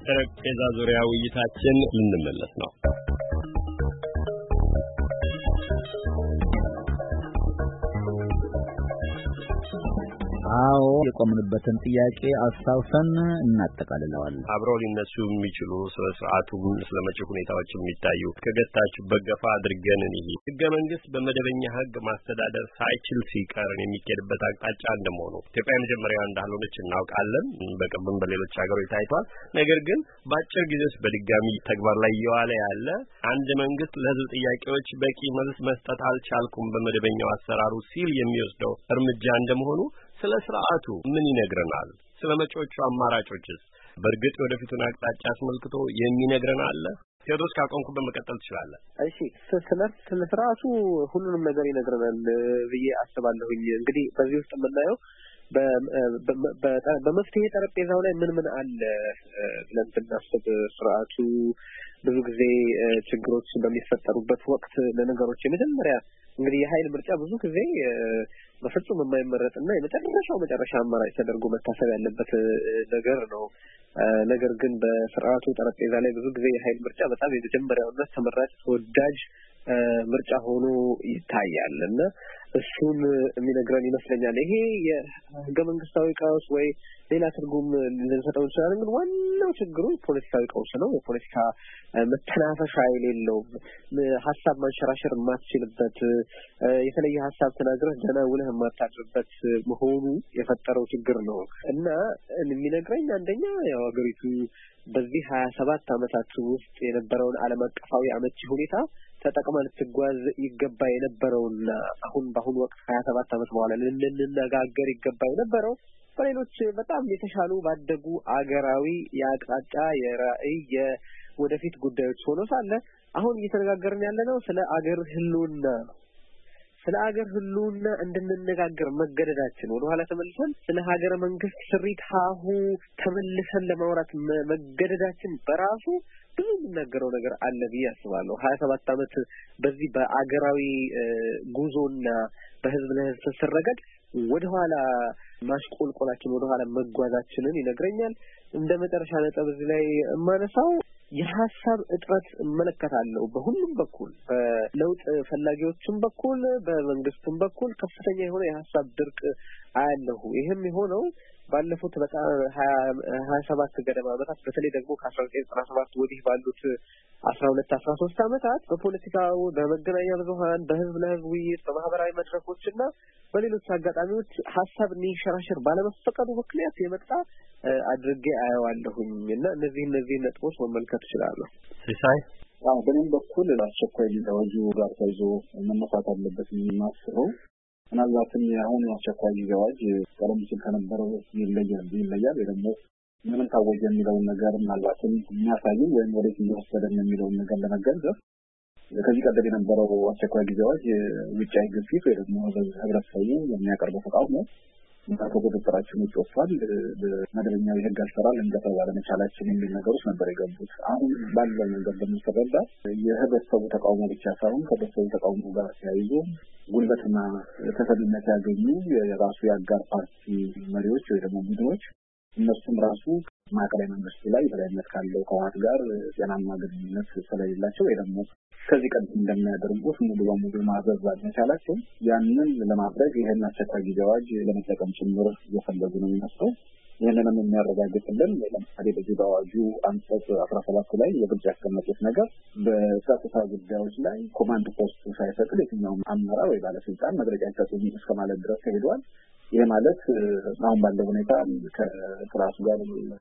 ጠረጴዛ ዙሪያ ውይይታችን ልንመለስ ነው። አዎ የቆምንበትን ጥያቄ አስተውሰን እናጠቃልለዋለን። አብረው ሊነሱ የሚችሉ ስለ ስርዓቱም ስለ መጪው ሁኔታዎች የሚታዩ ከገታችሁበት ገፋ አድርገን እንሂድ። ህገ መንግስት በመደበኛ ህግ ማስተዳደር ሳይችል ሲቀር የሚኬድበት አቅጣጫ እንደመሆኑ ኢትዮጵያ መጀመሪያዋ እንዳልሆነች እናውቃለን። በቅርብም በሌሎች ሀገሮች ታይቷል። ነገር ግን በአጭር ጊዜ ውስጥ በድጋሚ ተግባር ላይ እየዋለ ያለ አንድ መንግስት ለህዝብ ጥያቄዎች በቂ መልስ መስጠት አልቻልኩም በመደበኛው አሰራሩ ሲል የሚወስደው እርምጃ እንደመሆኑ ስለ ስርዓቱ ምን ይነግረናል? ስለ መጪዎቹ አማራጮችስ በእርግጥ ወደፊቱን አቅጣጫ አስመልክቶ የሚነግረን አለ? ቴዎድሮስ ካቆንኩበት መቀጠል ትችላለህ። እሺ፣ ስለ ስርዓቱ ሁሉንም ነገር ይነግረናል ብዬ አስባለሁኝ። እንግዲህ በዚህ ውስጥ የምናየው በመፍትሄ ጠረጴዛው ላይ ምን አለ ብለን ብናስብ ስርዓቱ ብዙ ጊዜ ችግሮች በሚፈጠሩበት ወቅት ለነገሮች የመጀመሪያ እንግዲህ የኃይል ምርጫ ብዙ ጊዜ በፍጹም የማይመረጥና መጨረሻ አማራጭ ተደርጎ መታሰብ ያለበት ነገር ነው። ነገር ግን በስርዓቱ ጠረጴዛ ላይ ብዙ ጊዜ የኃይል ምርጫ በጣም የመጀመሪያውና ተመራጭ ተወዳጅ ምርጫ ሆኖ ይታያል እና እሱን የሚነግረን ይመስለኛል። ይሄ የህገ መንግስታዊ ቀውስ ወይ ሌላ ትርጉም ልንሰጠው እንችላለን፣ ግን ዋናው ችግሩ ፖለቲካዊ ቀውስ ነው። የፖለቲካ መተናፈሻ የሌለው ሀሳብ ማንሸራሸር የማትችልበት የተለየ ሀሳብ ተናግረህ ደህና ውለህ የማታድርበት መሆኑ የፈጠረው ችግር ነው እና የሚነግረኝ አንደኛ ያው ሀገሪቱ በዚህ 27 ዓመታት ውስጥ የነበረውን ዓለም አቀፋዊ አመቺ ሁኔታ ተጠቅማ ልትጓዝ ይገባ የነበረውና በአሁኑ ወቅት 27 ዓመት በኋላ ልንነጋገር ይገባ የነበረው በሌሎች በጣም የተሻሉ ባደጉ አገራዊ የአቅጣጫ የራዕይ የወደፊት ጉዳዮች ሆኖ ሳለ አሁን እየተነጋገርን ያለነው ስለ አገር ህልውና ነው። ስለ አገር ህልውና እንድንነጋገር መገደዳችን ወደኋላ ተመልሰን ስለ ሀገረ መንግስት ስሪት ሀሁ ተመልሰን ለማውራት መገደዳችን በራሱ ብዙ የሚናገረው ነገር አለ ብዬ አስባለሁ። 27 ዓመት በዚህ በአገራዊ ጉዞና በህዝብ ለህዝብ ተሰረገድ ወደኋላ ማሽቆልቆላችን ወደኋላ መጓዛችንን ይነግረኛል። እንደ መጨረሻ ነጥብ እዚህ ላይ የማነሳው የሀሳብ እጥረት እመለከታለሁ። በሁሉም በኩል በለውጥ ፈላጊዎችም በኩል በመንግስትም በኩል ከፍተኛ የሆነ የሀሳብ ድርቅ አያለሁ። ይሄም የሆነው ባለፉት በጣም 27 ገደማ ዓመታት በተለይ ደግሞ ከ1997 ወዲህ ባሉት 13 ዓመታት በፖለቲካው በመገናኛ ብዙሃን በህዝብ ለህዝብ ውይይት በማህበራዊ መድረኮችና በሌሎች አጋጣሚዎች ሀሳብ እንዲንሸራሸር ባለመፈቀዱ ምክንያት የመጣ አድርጌ አየዋለሁኝ እና እነዚህ ነጥቦች መመልከት እችላለሁ። ሲሳይ በእኔም በኩል አስቸኳይ ጊዜ ጋር ተይዞ መነሳት አለበት የሚመስለው ምናልባትም የአሁኑ አስቸኳይ ጊዜ አዋጅ ቀደም ሲል ከነበረው ይለያል ወይ ደግሞ ምን ታወጀ የሚለውን ነገር ምናልባትም የሚያሳየው ወይም ወዴት እየወሰደን የሚለውን ነገር ለመገንዘብ ከዚህ ቀደም የነበረው አስቸኳይ ጊዜ አዋጅ ውጫዊ ግፊት ወይ ደግሞ ህብረተሰቡ የሚያቀርበው ተቃውሞ ከቁጥጥራችን ውጭ ወጥቷል፣ በመደበኛው የህግ አሰራር ልንገፋ ባለመቻላችን የሚል ነገሮች ነበር የገቡት። አሁን ባለው ነገር በሚሰረዳ የህብረተሰቡ ተቃውሞ ብቻ ሳይሆን ከህብረተሰቡ ተቃውሞ ጋር ተያይዞ ጉልበትና ተሰሚነት ያገኙ የራሱ የአጋር ፓርቲ መሪዎች ወይ ደግሞ ቡድኖች እነሱም ራሱ ማዕከላዊ መንግስቱ ላይ በላይነት ካለው ከዋት ጋር ጤናማ ግንኙነት ስለሌላቸው ወይ ደግሞ ከዚህ ቀደም እንደሚያደርጉት ሙሉ በሙሉ ማዘዝ ባለመቻላቸው ያንን ለማድረግ ይሄን አስቸኳይ ጊዜ አዋጅ ለመጠቀም ጭምር እየፈለጉ ነው የሚመስለው። ይህንንም የሚያረጋግጥልን ለምሳሌ በዚህ በአዋጁ አንቀጽ 17 ላይ የግልጽ ያስቀመጡት ነገር በጸጥታ ጉዳዮች ላይ ኮማንድ ፖስቱ ሳይፈቅድ የትኛውም አመራር ወይ ባለስልጣን መግለጫ አይሰጡም እስከ ማለት ድረስ ተሄዷል። ይሄ ማለት አሁን ባለው ሁኔታ ከራሱ ጋር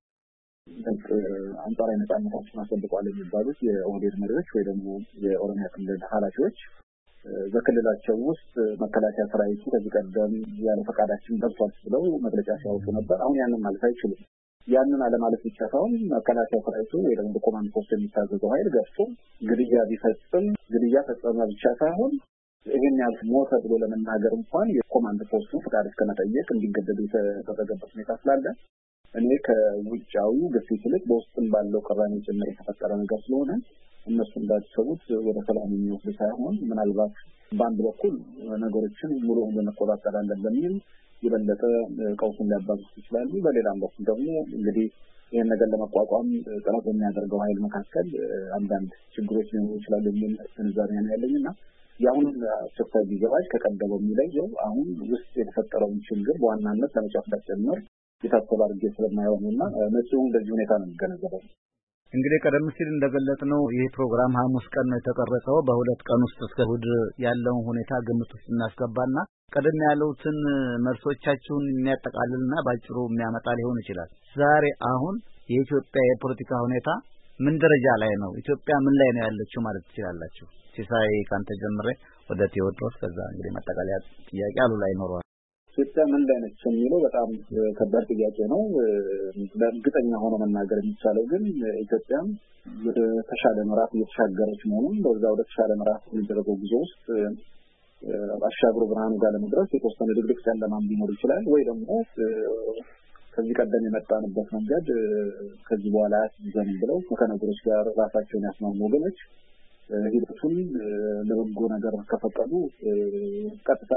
አንጻራዊ ነጻነታቸውን አስጠብቀዋል የሚባሉት የኦህዴድ መሪዎች ወይ ደግሞ የኦሮሚያ ክልል ኃላፊዎች በክልላቸው ውስጥ መከላከያ ሰራዊቱ ከዚህ ቀደም ያለ ፈቃዳችን ገብቷል ብለው መግለጫ ሲያወጡ ነበር። አሁን ያንን ማለት አይችሉም። ያንን አለማለት ብቻ ሳይሆን መከላከያ ሰራዊቱ ወይ ደግሞ ኮማንድ ፖስት የሚታዘዘው ኃይል ገብቶ ግድያ ቢፈጽም ግድያ ፈጸመ ብቻ ሳይሆን ይሄን ያህል ሞተ ብሎ ለመናገር እንኳን የኮማንድ ፖስቱ ፈቃድ እስከመጠየቅ እንዲገደዱ የተደረገበት ሁኔታ ስላለ እኔ ከውጫዊ ግፊት ይልቅ በውስጥም ባለው ቅራኔ ጭምር የተፈጠረ ነገር ስለሆነ እነሱ እንዳሰቡት ወደ ሰላም የሚወስድ ሳይሆን ምናልባት በአንድ በኩል ነገሮችን ሙሉ በመቆጣጠር አለን በሚል የበለጠ ቀውሱን ሊያባብሱ ይችላሉ። በሌላም በኩል ደግሞ እንግዲህ ይህን ነገር ለመቋቋም ጥረት በሚያደርገው ኃይል መካከል አንዳንድ ችግሮች ሊኖሩ ይችላሉ የሚል ግንዛቤ ነው ያለኝና የአሁኑን አስቸኳይ ጊዜ አዋጅ ከቀደመው የሚለየው አሁን ውስጥ የተፈጠረውን ችግር በዋናነት ለመጨፍለቅ ጭምር የታሰበ አድርጌ ስለማይሆንና መጪውን በዚህ ሁኔታ ነው የሚገነዘበው። እንግዲህ ቀደም ሲል እንደገለጽነው ይህ ፕሮግራም ሐሙስ ቀን ነው የተቀረጸው። በሁለት ቀን ውስጥ እስከ እሑድ ያለውን ሁኔታ ግምት ውስጥ እናስገባና ቀደም ያሉትን መልሶቻችሁን የሚያጠቃልልና ባጭሩ የሚያመጣ ሊሆን ይችላል። ዛሬ አሁን የኢትዮጵያ የፖለቲካ ሁኔታ ምን ደረጃ ላይ ነው? ኢትዮጵያ ምን ላይ ነው ያለችው ማለት ትችላላችሁ? ሲሳይ ካንተ ጀምሬ ወደ ቴዎድሮስ ከዛ እንግዲህ ማጠቃለያ ጥያቄ አሉ ላይ ኖሯል። ኢትዮጵያ ምን ላይ ነች የሚለው በጣም ከባድ ጥያቄ ነው። በእርግጠኛ ሆኖ መናገር የሚቻለው ግን ኢትዮጵያ ወደ ተሻለ ምዕራፍ እየተሻገረች መሆኑን በዛ ወደ ተሻለ ምዕራፍ የሚደረገው ጉዞ ውስጥ አሻግሮ ብርሃኑ ጋር ለመድረስ የተወሰነ ድብልቅ ጨለማም ሊኖር ይችላል ወይ ደግሞ ከዚህ ቀደም የመጣንበት መንገድ ከዚህ በኋላ ይዘን ብለው ከነገሮች ጋር ራሳቸውን ያስማሙ ወገኖች ሂደቱን ለበጎ ነገር ከፈቀዱ ቀጥታ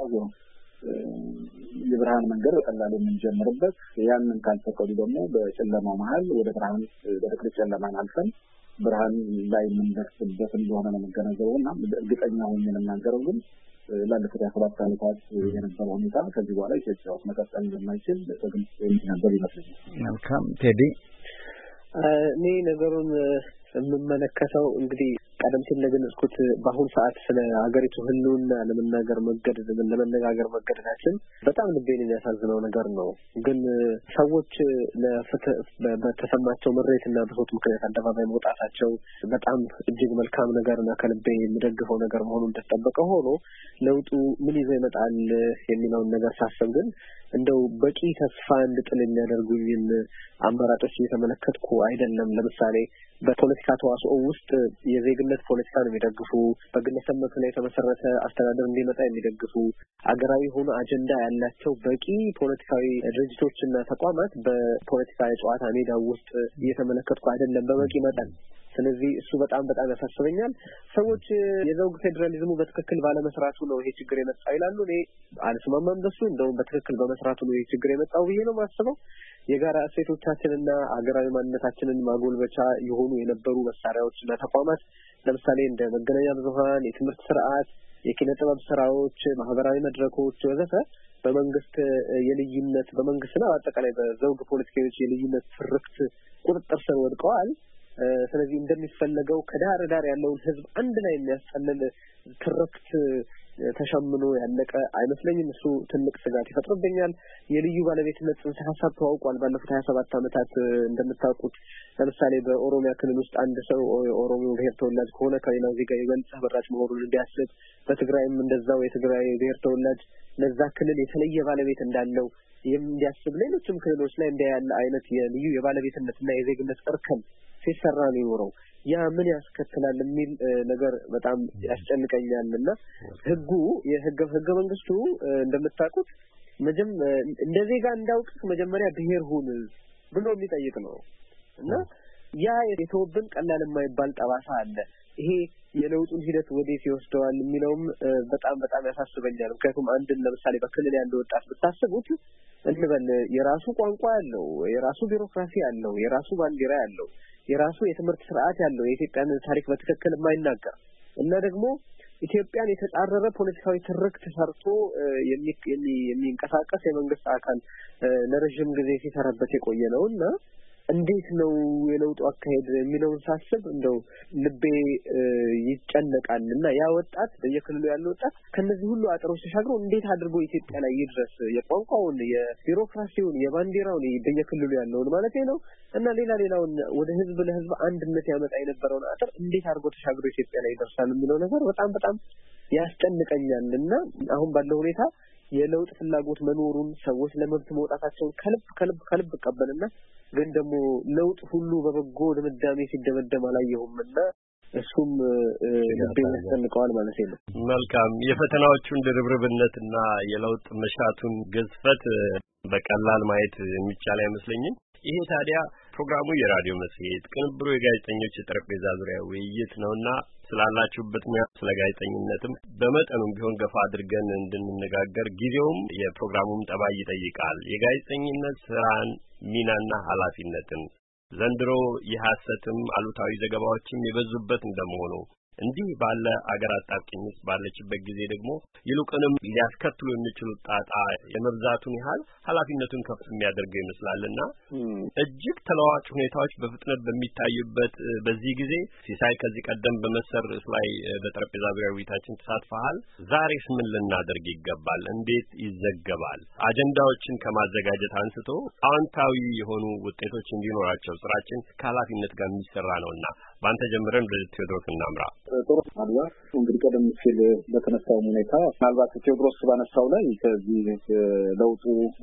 የብርሃን መንገድ በቀላሉ የምንጀምርበት ያንን ካልፈቀዱ ደግሞ በጨለማው መሀል ወደ ብርሃን በድቅድቅ ጨለማን አልፈን ብርሃን ላይ የምንደርስበት እንደሆነ ነው የምንገነዘበውና እርግጠኛ ሆኜ የምናገረው ግን ላለፉት 7 ዓመታት የነበረው ሁኔታ ከዚህ በኋላ ኢትዮጵያ ውስጥ መቀጠል እንደማይችል በግልጽ የሚነገር ይመስለኛል። መልካም ቴዲ። እኔ ነገሩን የምመለከተው እንግዲህ ቀደም ሲል እንደገለጽኩት በአሁኑ ሰዓት ስለ ሀገሪቱ ህልውና ለመነጋገር መገደዳችን በጣም ልቤን የሚያሳዝነው ነገር ነው። ግን ሰዎች ለፍትህ በተሰማቸው ምሬትና ብሶት ምክንያት አደባባይ መውጣታቸው በጣም እጅግ መልካም ነገርና ከልቤ የሚደግፈው ነገር መሆኑ እንደተጠበቀ ሆኖ ለውጡ ምን ይዞ ይመጣል የሚለውን ነገር ሳስብ ግን እንደው በቂ ተስፋ እንድጥል የሚያደርጉኝን አማራጮች እየተመለከትኩ አይደለም። ለምሳሌ በፖለቲካ ተዋስኦ ውስጥ የዜግነት ፖለቲካን የሚደግፉ በግለሰብ መብት ላይ የተመሰረተ አስተዳደር እንዲመጣ የሚደግፉ አገራዊ ሆኖ አጀንዳ ያላቸው በቂ ፖለቲካዊ ድርጅቶችና ተቋማት በፖለቲካ የጨዋታ ሜዳ ውስጥ እየተመለከትኩ አይደለም በበቂ መጠን። ስለዚህ እሱ በጣም ያሳስበኛል። ሰዎች የዘውግ ፌዴራሊዝሙ በትክክል ባለመስራቱ ነው ይሄ ችግር የመጣው ይላሉ። እኔ አልስማማም በሱ። እንደውም በትክክል በመስራቱ ነው ይሄ ችግር የመጣው ብዬ ነው የማስበው። የጋራ እሴቶቻችንና አገራዊ ማንነታችንን ማጎልበቻ የሆኑ የነበሩ መሳሪያዎችና ተቋማት ለምሳሌ እንደ መገናኛ ብዙሃን፣ የትምህርት ስርዓት፣ የኪነ ጥበብ ስራዎች፣ ማህበራዊ መድረኮች ወዘተ በመንግስት የልዩነት በመንግስትና አጠቃላይ በዘውግ ፖለቲከኞች የልዩነት ትርክት ቁጥጥር ስር ወድቀዋል። ስለዚህ እንደሚፈለገው ከዳር ዳር ያለውን ህዝብ አንድ ላይ የሚያስጠልል ትርክት ተሸምኖ ያለቀ አይመስለኝም። እሱ ትልቅ ስጋት ይፈጥርብኛል። የልዩ ባለቤትነት ጽንሰ ሀሳብ ተዋውቋል ባለፉት 27 ዓመታት እንደምታውቁት። ለምሳሌ በኦሮሚያ ክልል ውስጥ አንድ ሰው ኦሮሞ ብሔር ተወላጅ ከሆነ ከሌላው ዜጋ ይበልጥ ተመራጭ መሆኑን እንዲያስብ፣ በትግራይም እንደዛው የትግራይ ብሔር ተወላጅ ለዛ ክልል የተለየ ባለቤት እንዳለው እንዲያስብ፣ ሌሎችም ክልሎች ላይ እንዲያ ያለ አይነት የልዩ የባለቤትነትና የዜግነት እርከን ሲሰራ ነው የኖረው። ያ ምን ያስከትላል የሚል ነገር በጣም ያስጨንቀኛልና ህገ መንግስቱ እንደምታውቁት እንደ ዜጋ እንዳውቅ መጀመሪያ ብሔር ሁን ብሎ የሚጠይቅ ነው እና ያ የተወብን ቀላል የማይባል ጠባሳ አለ። ይሄ የለውጡን ሂደት ወዴት ይወስደዋል የሚለውም በጣም ያሳስበኛል። ምክንያቱም አንድን ለምሳሌ በክልል ያለው ወጣት ብታስቡት እንበል የራሱ ቋንቋ ያለው፣ የራሱ ቢሮክራሲ ያለው፣ የራሱ ባንዲራ ያለው፣ የራሱ የትምህርት ስርዓት ያለው፣ የኢትዮጵያን ታሪክ በትክክል የማይናገር እና ደግሞ ኢትዮጵያን የተጻረረ ፖለቲካዊ ትርክት ሰርቶ የሚንቀሳቀስ የመንግስት አካል ለረጅም ጊዜ ሲሰራበት የቆየ ነውና እንዴት ነው የለውጡ አካሄድ የሚለውን ሳስብ እንደው ልቤ ይጨነቃልና ያ ወጣት በየክልሉ ያለው ወጣት ከነዚህ ሁሉ አጥሮች ተሻግሮ እንዴት አድርጎ ኢትዮጵያ ላይ ይድረስ? የቋንቋውን፣ የቢሮክራሲውን፣ የባንዲራውን በየክልሉ ያለውን ማለት ነው እና ሌላውን ወደ ህዝብ ለህዝብ አንድነት ያመጣ የነበረውን አጥር እንዴት አድርጎ ተሻግሮ ኢትዮጵያ ላይ ይደርሳል የሚለው ነገር በጣም ያስጨንቀኛልና አሁን ባለው ሁኔታ የለውጥ ፍላጎት መኖሩን ሰዎች ለመብት መውጣታቸውን ከልብ እቀበልና ግን ደግሞ ለውጥ ሁሉ በበጎ ድምዳሜ ሲደመደም አላየሁምና እሱም ልቤን ያስጨንቀዋል ማለት ነው። መልካም። የፈተናዎቹን ድርብርብነትና የለውጥ መሻቱን ግዝፈት በቀላል ማየት የሚቻል አይመስለኝም። ይሄ ታዲያ ፕሮግራሙ የራዲዮ መጽሔት፣ ቅንብሩ የጋዜጠኞች የጠረጴዛ ዙሪያ ውይይት ነውና ስላላችሁበት ሙያ ስለ ጋዜጠኝነትም በመጠኑም ቢሆን ገፋ አድርገን እንድንነጋገር ጊዜውም የፕሮግራሙም ጠባይ ይጠይቃል። የጋዜጠኝነት ስራን ሚናና ኃላፊነትን ዘንድሮ የሐሰትም አሉታዊ ዘገባዎችም የበዙበት እንደመሆኑ እንዲህ ባለ አገር አጣብቂኝ ውስጥ ባለችበት ጊዜ ደግሞ ይልቁንም ሊያስከትሉ የሚችሉት ጣጣ የመብዛቱን ያህል ኃላፊነቱን ከፍ የሚያደርገው ይመስላልና እጅግ ተለዋዋጭ ሁኔታዎች በፍጥነት በሚታዩበት በዚህ ጊዜ ሲሳይ ከዚህ ቀደም በመሰር ላይ በጠረጴዛ ዙሪያ ውይይታችን ተሳትፈሃል። ዛሬስ ምን ልናደርግ ይገባል? እንዴት ይዘገባል? አጀንዳዎችን ከማዘጋጀት አንስቶ አዎንታዊ የሆኑ ውጤቶች እንዲኖራቸው ስራችን ከኃላፊነት ጋር የሚሰራ ነውና በአንተ ጀምረን ወደ ቴዎድሮስ እናምራ። ጥሩ አልባት እንግዲህ ቀደም ሲል በተነሳው ሁኔታ ምናልባት ቴዎድሮስ ባነሳው ላይ ከዚህ ለውጡ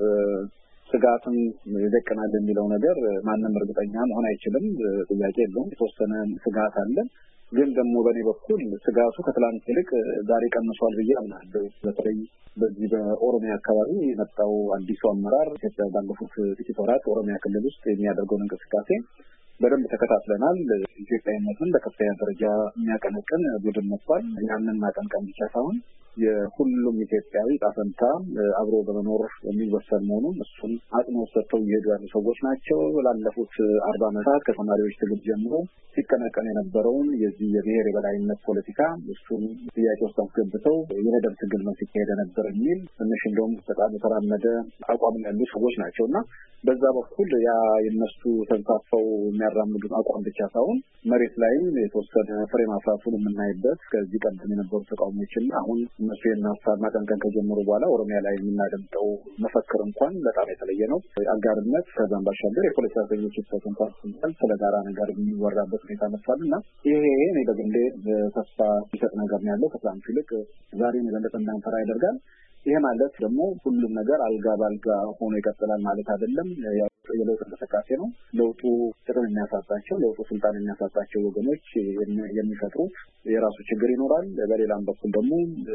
ስጋትን ይደቅናል የሚለው ነገር ማንም እርግጠኛ መሆን አይችልም። ጥያቄ የለውም። የተወሰነ ስጋት አለ። ግን ደግሞ በእኔ በኩል ስጋቱ ከትላንት ይልቅ ዛሬ ቀንሷል ብዬ አምናለሁ። በተለይ በዚህ በኦሮሚያ አካባቢ የመጣው አዲሱ አመራር ኢትዮጵያ ባለፉት ጥቂት ወራት ኦሮሚያ ክልል ውስጥ የሚያደርገውን እንቅስቃሴ በደንብ ተከታትለናል። ኢትዮጵያዊነትን በከፍተኛ ደረጃ የሚያቀነቅን ቡድን መጥቷል። ያንን ማቀንቀን ብቻ ሳይሆን የሁሉም ኢትዮጵያዊ ጣፈንታ አብሮ በመኖር የሚወሰን መሆኑን እሱን አጽንኦት ሰጥተው እየሄዱ ያሉ ሰዎች ናቸው። ላለፉት 40 ዓመታት ከተማሪዎች ትግል ጀምሮ ሲቀነቀን የነበረውን የዚህ የብሔር የበላይነት ፖለቲካ እሱን ጥያቄ ውስጥ አስገብተው የመደብ ትግል ነው ሲካሄድ ነበር የሚል ትንሽ እንደውም በጣም የተራመደ አቋም ያሉ ሰዎች ናቸው እና በዛ በኩል ያ የነሱ ተንሳፈው የሚያራምዱ አቋም ብቻ ሳይሆን መሬት ላይም የተወሰነ ፍሬ ማፍራቱን የምናይበት ከዚህ ቀደም የነበሩ ተቃውሞችና አሁን እነሱ የናሳር ማቀንቀን ከጀመሩ በኋላ ኦሮሚያ ላይ የምናደምጠው መፈክር እንኳን በጣም የተለየ ነው። አጋርነት ከዛም ባሻገር የፖለቲካ ዜጎች የተሰጡ እንኳን ስለ ጋራ ነገር የሚወራበት ሁኔታ መጥቷል እና ይሄ እኔ በግሌ ተስፋ የሚሰጥ ነገር ነው ያለው። ከትላንት ይልቅ ዛሬን የበለጠ እንዳንፈራ ያደርጋል። ይሄ ማለት ደግሞ ሁሉም ነገር አልጋ ባልጋ ሆኖ ይቀጥላል ማለት አይደለም። የለውጥ እንቅስቃሴ ነው። ለውጡ ጥቅም የሚያሳጣቸው ለውጡ ስልጣን የሚያሳጣቸው ወገኖች የሚፈጥሩት የራሱ ችግር ይኖራል። በሌላም በኩል ደግሞ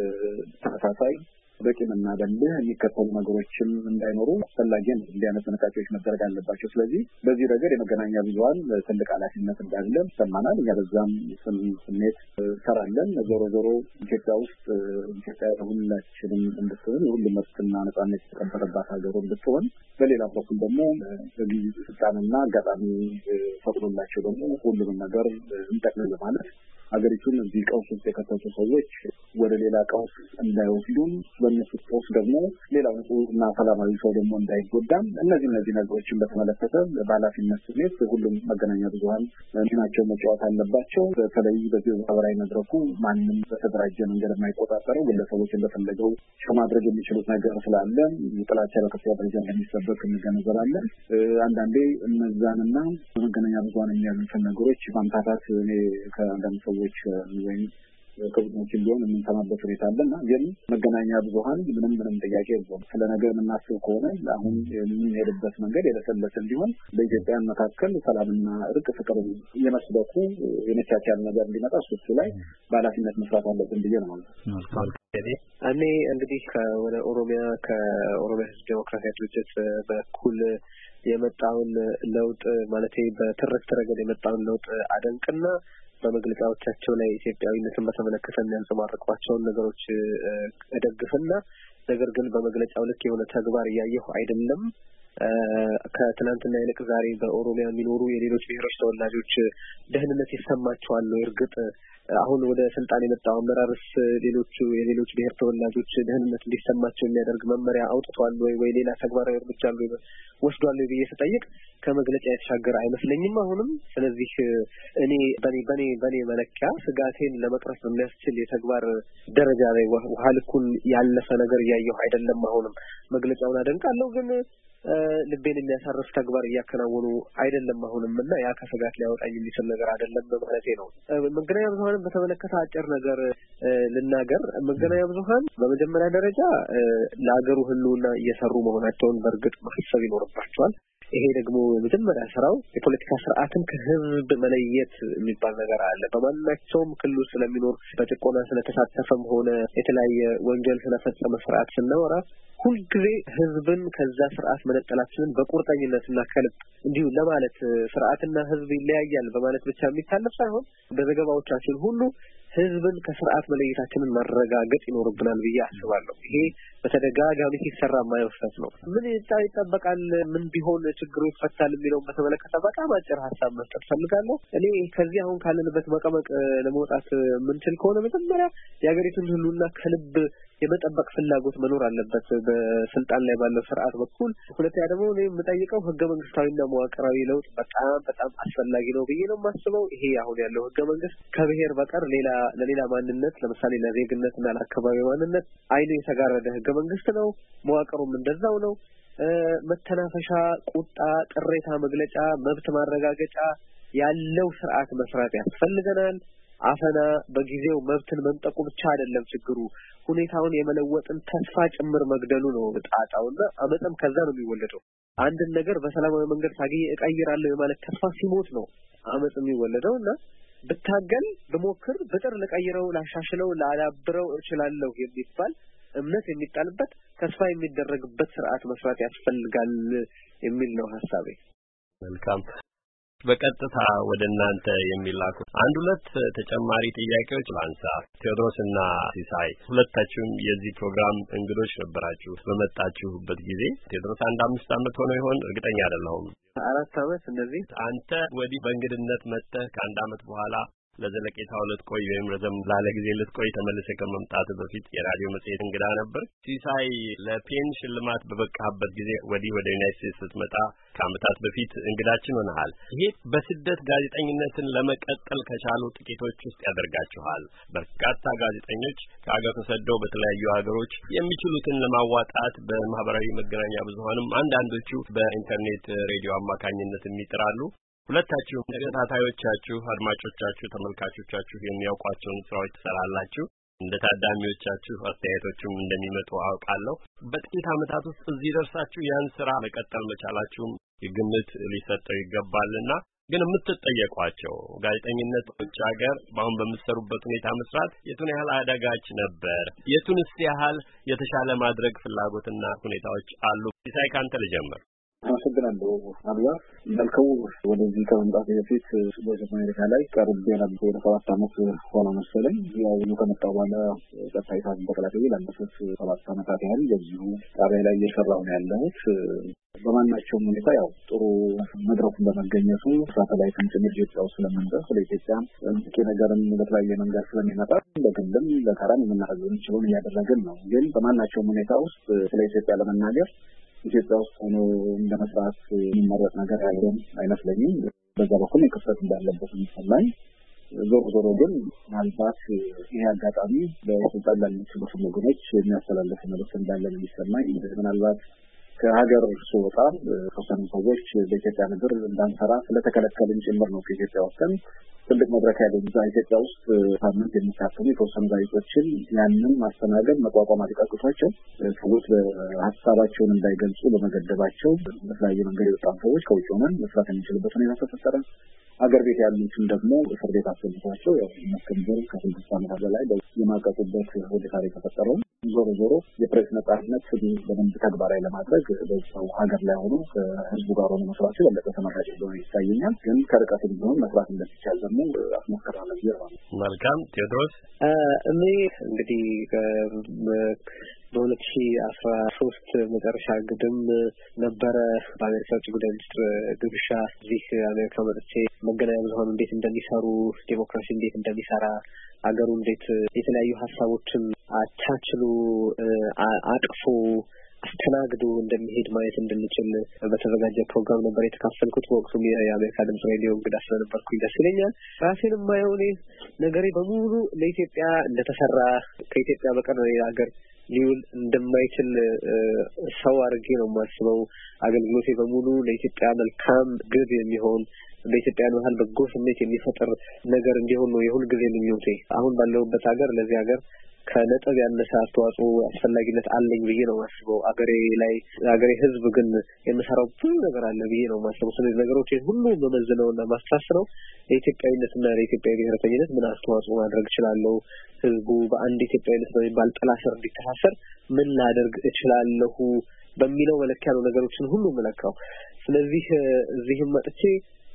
ተመሳሳይ በቂምና በልህ የሚከተሉ ነገሮችም እንዳይኖሩ አስፈላጊ እንዲህ አይነት ጥንቃቄዎች መደረግ አለባቸው። ስለዚህ በዚህ ረገድ የመገናኛ ብዙኃን ትልቅ ኃላፊነት እንዳለ ይሰማናል። እኛ በዛም ስሜት ሰራለን። ዞሮ ዞሮ ኢትዮጵያ ውስጥ ኢትዮጵያ ሁላችንም እንድትሆን የሁሉም መብትና ነጻነት የተከበረባት ሀገር እንድትሆን፣ በሌላ በኩል ደግሞ በጊዜ ስልጣንና አጋጣሚ ፈቅዶላቸው ደግሞ ሁሉንም ነገር እንጠቅልል ማለት ሀገሪቱን እዚህ ቀውስ ውስጥ የከተቱ ሰዎች ወደ ሌላ ቀውስ እንዳይወስዱን በእነሱ ቀውስ ደግሞ ሌላው ንጹህና ሰላማዊ ሰው ደግሞ እንዳይጎዳም እነዚህ ነገሮችን በተመለከተ በኃላፊነት ስሜት ሁሉም መገናኛ ብዙኃን ሚናቸው መጫወት አለባቸው። በተለይ በዚህ ማህበራዊ መድረኩ ማንም በተደራጀ መንገድ የማይቆጣጠረው ግለሰቦች እንደፈለገው ከማድረግ የሚችሉት ነገር ስላለ ጥላቻ በከፍተኛ ደረጃ እንደሚሰበክ እንገነዘባለን። አንዳንዴ እነዛንና በመገናኛ ብዙኃን የሚያሉትን ነገሮች ማምታታት እኔ ከአንዳንድ ሰዎች ወይም ከቡድኖችን ቢሆን የምንሰማበት ሁኔታ አለና ግን መገናኛ ብዙኃን ምንም ጥያቄ የለውም። ስለ ነገር የምናስብ ከሆነ አሁን የምንሄድበት መንገድ የለሰለሰ እንዲሆን በኢትዮጵያን መካከል ሰላምና እርቅ፣ ፍቅር የመስበኩ የመቻቻል ነገር እንዲመጣ እሱ ላይ በኃላፊነት መስራት አለብን ብዬ ነው። እኔ እንግዲህ ወደ ኦሮሚያ ከኦሮሚያ ሕዝብ ዴሞክራሲያዊ ድርጅት በኩል የመጣውን ለውጥ ማለት በትርክት ረገድ የመጣውን ለውጥ አደንቅና በመግለጫዎቻቸው ላይ ኢትዮጵያዊነትን በተመለከተ የሚያንጸባርቋቸውን ነገሮች እደግፍና ነገር ግን በመግለጫው ልክ የሆነ ተግባር እያየሁ አይደለም። ከትናንትና ይልቅ ዛሬ በኦሮሚያ የሚኖሩ የሌሎች ብሔሮች ተወላጆች ደህንነት ይሰማቸዋል ወይ? እርግጥ አሁን ወደ ስልጣን የመጣው አመራርስ የሌሎች ብሔር ተወላጆች ደህንነት እንዲሰማቸው የሚያደርግ መመሪያ አውጥቷል ወይ ሌላ ተግባራዊ እርምጃ ወስዷል ወይ ብዬ ስጠይቅ ከመግለጫ የተሻገረ አይመስለኝም አሁንም። ስለዚህ እኔ በኔ መለኪያ ስጋቴን ለመቅረፍ የሚያስችል የተግባር ደረጃ ላይ ውሃ ልኩን ያለፈ ነገር እያየሁ አይደለም። አሁንም መግለጫውን አደንቃለሁ ግን ልቤን የሚያሳርፍ ተግባር እያከናወኑ አይደለም አሁንም እና ያ ከስጋት ሊያወጣኝ የሚችል ነገር አይደለም በማለቴ ነው። መገናኛ ብዙኃንን በተመለከተ አጭር ነገር ልናገር። መገናኛ ብዙኃን በመጀመሪያ ደረጃ ለሀገሩ ሕልውና እየሰሩ መሆናቸውን በእርግጥ ማሰብ ይኖርባቸዋል። ይሄ ደግሞ የመጀመሪያ ስራው የፖለቲካ ስርዓትን ከህዝብ መለየት የሚባል ነገር አለ። በማናቸውም ክልል ስለሚኖር በጭቆና ስለተሳተፈም ሆነ የተለያየ ወንጀል ስለፈጸመ ስርዓት ስናወራ ሁልጊዜ ህዝብን ከዛ ስርዓት መነጠላችንን በቁርጠኝነትና ከልብ እንዲሁ ለማለት ስርዓትና ህዝብ ይለያያል በማለት ብቻ የሚታለፍ ሳይሆን በዘገባዎቻችን ሁሉ ህዝብን ከስርዓት መለየታችንን ማረጋገጥ ይኖርብናል ብዬ አስባለሁ። ይሄ በተደጋጋሚ ሲሰራ ማይወሰት ነው። ምን ይጠበቃል? ምን ቢሆን ችግሩ ይፈታል የሚለውን በተመለከተ በጣም አጭር ሀሳብ መስጠት ፈልጋለሁ። እኔ ከዚህ አሁን ካለንበት መቀመቅ ለመውጣት ምንችል ከሆነ መጀመሪያ የሀገሪቱን ህልውና ከልብ የመጠበቅ ፍላጎት መኖር አለበት በስልጣን ላይ ባለው ስርዓት በኩል። ሁለተኛ ደግሞ እኔ የምጠይቀው ህገ መንግስታዊና መዋቅራዊ ለውጥ በጣም አስፈላጊ ነው ብዬ ነው የማስበው። ይሄ አሁን ያለው ህገ መንግስት ከብሔር በቀር ለሌላ ማንነት ለምሳሌ ለዜግነትና ለአካባቢ ማንነት አይኑ የተጋረደ ህገ መንግስት ነው። መዋቅሩም እንደዛው ነው። መተናፈሻ፣ ቁጣ፣ ቅሬታ መግለጫ፣ መብት ማረጋገጫ ያለው ስርዓት መስራት ያስፈልገናል። አፈና በጊዜው መብትን መንጠቁ ብቻ አይደለም ችግሩ፣ ሁኔታውን የመለወጥን ተስፋ ጭምር መግደሉ ነው ጣጣውና አመጽም ከዛ ነው የሚወለደው። አንድን ነገር በሰላማዊ መንገድ ታግዬ እቀይራለሁ የማለት ተስፋ ሲሞት ነው አመጽ የሚወለደውና ብታገል ብሞክር ብጥር ልቀይረው ላሻሽለው ላዳብረው እችላለሁ የሚባል እምነት የሚጣልበት ተስፋ የሚደረግበት ስርዓት መስራት ያስፈልጋል የሚል ነው ሐሳቤ። መልካም። በቀጥታ ወደ እናንተ የሚላኩ አንድ ሁለት ተጨማሪ ጥያቄዎች ላንሳ። ቴዎድሮስና ሲሳይ ሁለታችሁም የዚህ ፕሮግራም እንግዶች ነበራችሁ በመጣችሁበት ጊዜ። ቴዎድሮስ 5 ዓመት ሆኖ ይሆን እርግጠኛ አይደለሁም። 4 ዓመት እንደዚህ። አንተ ወዲህ በእንግድነት መጥተህ ከአንድ ዓመት በኋላ ለዘለቄታው ልትቆይ ወይም ረዘም ላለ ጊዜ ልትቆይ ተመልሰህ ከመምጣት በፊት የራዲዮ መጽሔት እንግዳ ነበር። ሲሳይ ለፔን ሽልማት በበቃህበት ጊዜ ወዲህ ወደ ዩናይትድ ስቴትስ ስትመጣ ከዓመታት በፊት እንግዳችን ሆነሃል። ይሄ በስደት ጋዜጠኝነትን ለመቀጠል ከቻሉ ጥቂቶች ውስጥ ያደርጋችኋል። በርካታ ጋዜጠኞች ከሀገር ተሰደው በተለያዩ ሀገሮች የሚችሉትን ለማዋጣት በማህበራዊ መገናኛ ብዙሃንም አንዳንዶቹ በኢንተርኔት ሬዲዮ አማካኝነት የሚጥራሉ። ሁለታችሁ ተከታታዮቻችሁ፣ አድማጮቻችሁ፣ ተመልካቾቻችሁ የሚያውቋቸውን ስራዎች ትሰራላችሁ። እንደ ታዳሚዎቻችሁ አስተያየቶችም እንደሚመጡ አውቃለሁ። በጥቂት ዓመታት ውስጥ እዚህ ደርሳችሁ ያን ስራ መቀጠል መቻላችሁም ግምት ሊሰጠው ይገባልና ግን የምትጠየቋቸው ጋዜጠኝነት ውጭ ሀገር በአሁን በምትሰሩበት ሁኔታ መስራት የቱን ያህል አደጋች ነበር? የቱንስ ያህል የተሻለ ማድረግ ፍላጎትና ሁኔታዎች አሉ? ሲሳይ ካንተ ልጀምር። አመሰግናለሁ አሉላ። እንዳልከው ወደዚህ ከመምጣት በፊት በሰሜን አሜሪካ ላይ ቀርቤ ነበር። ወደ 7 ዓመት ሆነ መሰለኝ። ያው ከመጣሁ በኋላ ቀጣይ ሳት በቀላቀይ ላለፉት 7 ዓመታት ያህል በዚሁ ጣቢያ ላይ እየሰራሁ ነው ያለሁት። በማናቸውም ሁኔታ ያው ጥሩ መድረኩን በመገኘቱ ሳተላይትን ጭምር ኢትዮጵያ ውስጥ ስለምንደርስ ለኢትዮጵያ ጥቂት ነገርም በተለያየ መንገድ ስለሚመጣ በግልም በጋራም የምናደርገው እንችላለን እያደረግን ነው። ግን በማናቸውም ሁኔታ ውስጥ ስለ ኢትዮጵያ ለመናገር ኢትዮጵያ ውስጥ ሆኖ እንደመስራት የሚመረጥ ነገር ያለን አይመስለኝም። በዛ በኩል ክፍተት እንዳለበት የሚሰማኝ፣ ዞሮ ግን ምናልባት ይሄ አጋጣሚ በስልጣን ላይ የሚችሉት ወገኖች የሚያስተላልፍ መልዕክት እንዳለ የሚሰማኝ። ምናልባት ከሀገር ስወጣ ተወሰኑ ሰዎች በኢትዮጵያ ምድር እንዳንሰራ ስለተከለከልን ጭምር ነው ከኢትዮጵያ ወጥተን ትልቅ መድረክ ያለው ኢትዮጵያ ውስጥ ሳምንት የሚታተሙ የተወሰኑ ጋዜጦችን ያንን ማስተናገድ መቋቋም አቃቷቸው ሰዎች ሀሳባቸውን እንዳይገልጹ በመገደባቸው በተለያየ መንገድ የወጣን ሰዎች ከውጭ ሆነን መስራት የሚችልበት ሁኔታ ተፈጠረ። ሀገር ቤት ያሉትን ደግሞ እስር ቤት አስገብቷቸው ያው መስከንበር ከ6 ዓመታት በላይ የማቀቁበት ሁኔታ የተፈጠረው። ዞሮ የፕሬስ ነጻነት በደንብ ተግባራዊ ለማድረግ በዛው ሀገር ላይ ሆኖ ከህዝቡ ጋር ሆኖ መስራት በለጠ ተመራጭ እንደሆነ ይታየኛል። ግን ከርቀት ቢሆን መስራት እንደሚቻል ደግሞ አስሞክራለሁ ይላል። መልካም። ቴዎድሮስ እኔ እንግዲህ በ2013 መጨረሻ ግድም ነበረ በአሜሪካ ውጭ ጉዳይ ሚኒስትር ግብሻ እዚህ አሜሪካ መጥቼ መገናኛ ብዙሃን እንዴት እንደሚሰሩ፣ ዴሞክራሲ እንዴት እንደሚሰራ፣ አገሩ እንዴት የተለያዩ ሀሳቦችን አቻችሎ አቅፎ አስተናግዶ እንደሚሄድ ማየት እንድንችል በተዘጋጀ ፕሮግራም ነበር የተካፈልኩት። በወቅቱም የአሜሪካ ድምጽ ሬዲዮ እንግዳ ስለነበርኩኝ ደስ ይለኛል። ራሴን የማየው እኔ ነገሬ በሙሉ ለኢትዮጵያ እንደተሰራ ከኢትዮጵያ በቀር ሌላ ሀገር ሊውል እንደማይችል ሰው አድርጌ ነው የማስበው። አገልግሎቴ በሙሉ ለኢትዮጵያ መልካም ግብ የሚሆን በኢትዮጵያ መሀል በጎ ስሜት የሚፈጥር ነገር እንዲሆን ነው የሁል ጊዜ ምኞቴ። አሁን ባለሁበት ሀገር ለዚህ ሀገር ከነጥብ ያነሰ አስተዋጽኦ አስፈላጊነት አለኝ ብዬ ነው የማስበው። አገሬ ህዝብ ግን የምሰራው ብዙ ነገር አለ ብዬ ነው የማስበው። ስለዚህ ነገሮች ሁሉ መመዝነውና ማስተሳሰረው ለኢትዮጵያዊነትና ለኢትዮጵያዊ ብሔረተኝነት ምን አስተዋጽኦ ማድረግ እችላለሁ፣ ህዝቡ በአንድ ኢትዮጵያዊነት በሚባል ጥላ ስር እንዲተሳሰር ምን ላደርግ እችላለሁ በሚለው መለኪያ ነው ነገሮችን ሁሉ መለካው። ስለዚህ እዚህም መጥቼ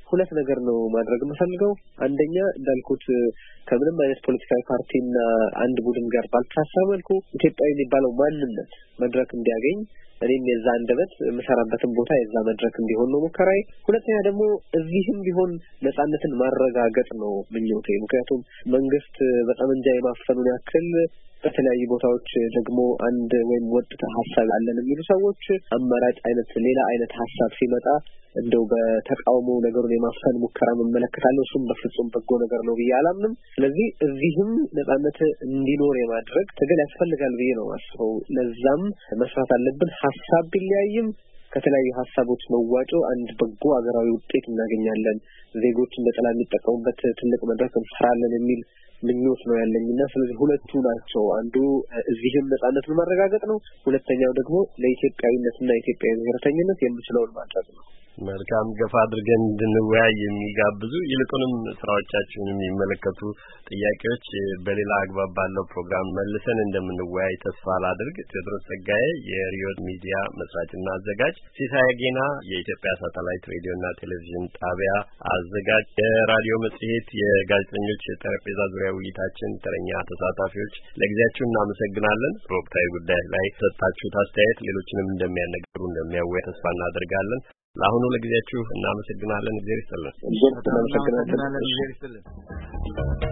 ሁለት ነገር ነው ማድረግ የምፈልገው። አንደኛ እንዳልኩት ከምንም አይነት ፖለቲካዊ ፓርቲና አንድ ቡድን ጋር ባልተሳሰረ መልኩ ኢትዮጵያዊ የሚባለው ማንነት መድረክ እንዲያገኝ እኔም የዛ አንደበት መሰራበትን ቦታ የዛ መድረክ እንዲሆን ነው ሙከራዬ። ሁለተኛ ደግሞ እዚህም ቢሆን ነጻነትን ማረጋገጥ ነው ምኞቴ። ምክንያቱም መንግስት በጠመንጃ የማፈኑን ያክል በተለያዩ ቦታዎች ደግሞ አንድ ወይም ወጥ ሀሳብ አለን የሚሉ ሰዎች አማራጭ አይነት ሌላ አይነት ሀሳብ ሲመጣ እንደው በተቃውሞ ነገሩን የማፈን ሙከራ መመለከታለሁ። እሱም በፍጹም በጎ ነገር ነው ብዬ አላምንም። ስለዚህ እዚህም ነጻነት እንዲኖር የማድረግ ትግል ያስፈልጋል ብዬ ነው አስበው። ለዛም መስራት አለብን። ሀሳብ ቢለያይም ከተለያዩ ሀሳቦች መዋጮ አንድ በጎ አገራዊ ውጤት እናገኛለን፣ ዜጎች እንደ ጥላ የሚጠቀሙበት ትልቅ መድረክ እንሰራለን የሚል ምኞት ነው ያለኝና ስለዚህ ሁለቱ ናቸው። አንዱ እዚህም ነጻነትን ማረጋገጥ ነው፣ ሁለተኛው ደግሞ ለኢትዮጵያዊነትና ኢትዮጵያዊ ብሔርተኝነት የምችለውን ማድረግ ነው። መልካም ገፋ አድርገን እንድንወያይ የሚጋብዙ ይልቁንም ስራዎቻችሁን የሚመለከቱ ጥያቄዎች በሌላ አግባብ ባለው ፕሮግራም መልሰን እንደምንወያይ ተስፋ ላድርግ። ቴዎድሮስ ጸጋዬ የሪዮ ሚዲያ መስራችና አዘጋጅ፣ ሲሳይ ጌና የኢትዮጵያ ሳተላይት ሬዲዮና ቴሌቪዥን ጣቢያ አዘጋጅ፣ የራዲዮ መጽሔት የጋዜጠኞች የጠረጴዛ ዙሪያ ውይይታችን ተረኛ ተሳታፊዎች ለጊዜያችሁ እናመሰግናለን። በወቅታዊ ጉዳይ ላይ ሰጣችሁት አስተያየት ሌሎችንም እንደሚያነጋግሩ እንደሚያወያይ ተስፋ እናደርጋለን። ለአሁኑ ለጊዜያችሁ እናመሰግናለን። እግዚአብሔር ይስጥልን። እናመሰግናለን።